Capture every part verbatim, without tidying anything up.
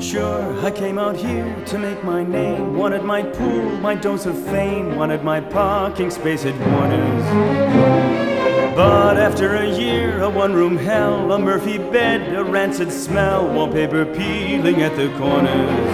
sure I came out here to make my name. Wanted my pool, my dose of fame. Wanted my parking space at Warner's. But after a year, a one-room hell, a Murphy bed, a rancid smell, wallpaper peeling at the corners.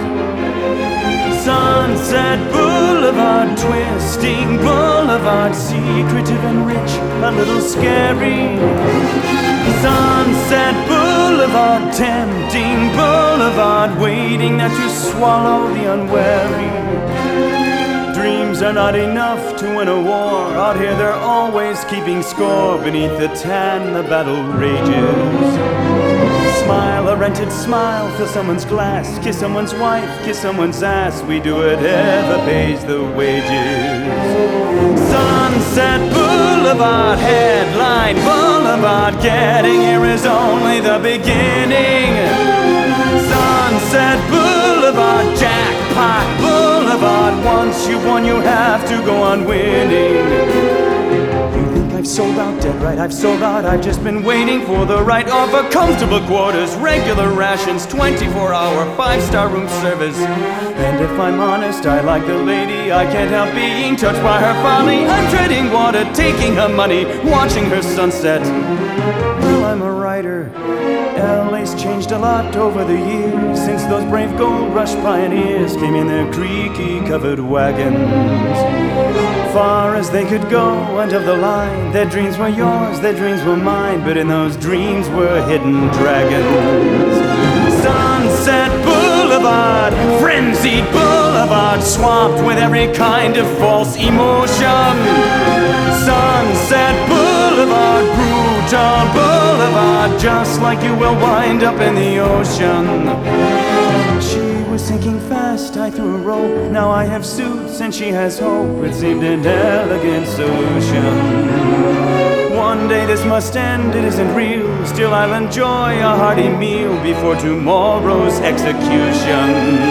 Sunset Boulevard, twisting boulevard, secretive and rich, a little scary. Sunset Boulevard, tempting boulevard, waiting there to swallow the unwary. Dreams are not enough to win a war. Out here they're always keeping score. Beneath the tan the battle rages. Smile, a rented smile, fill someone's glass. Kiss someone's wife, kiss someone's ass. We do whatever pays the wages. Sunset Boulevard, headline Boulevard. Getting here is only the beginning. Sunset Boulevard, jackpot Boulevard. Once you've won, you have to go on winning. You think I've sold out, dead right, I've sold out. I've just been waiting for the right offer. Comfortable quarters, regular rations, twenty-four hour, five-star room service. And if I'm honest, I like the lady. I can't help being touched by her folly. I'm treading water, taking her money, watching her sunset. Well, I'm a writer. L A's changed a lot over the years, since those brave gold rush pioneers came in their creaky covered wagons. Far as they could go, end of the line. Their dreams were yours, their dreams were mine, but in those dreams were hidden dragons. Sunset Boulevard, frenzied boulevard, swamped with every kind of false emotion. Sunset Boulevard, brutal boulevard, just like you will wind up in the ocean. She was sinking fast, I threw a rope. Now I have suits and she has hope. It seemed an elegant solution. One day this must end, it isn't real. Still I'll enjoy a hearty meal before tomorrow's execution.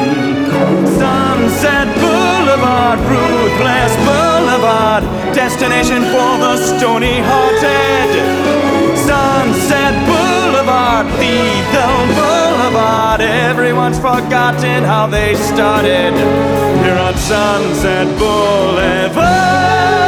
Sunset Boulevard, ruthless boulevard, destination for the stony-hearted. Sunset Boulevard, lethal boulevard, everyone's forgotten how they started here on Sunset Boulevard.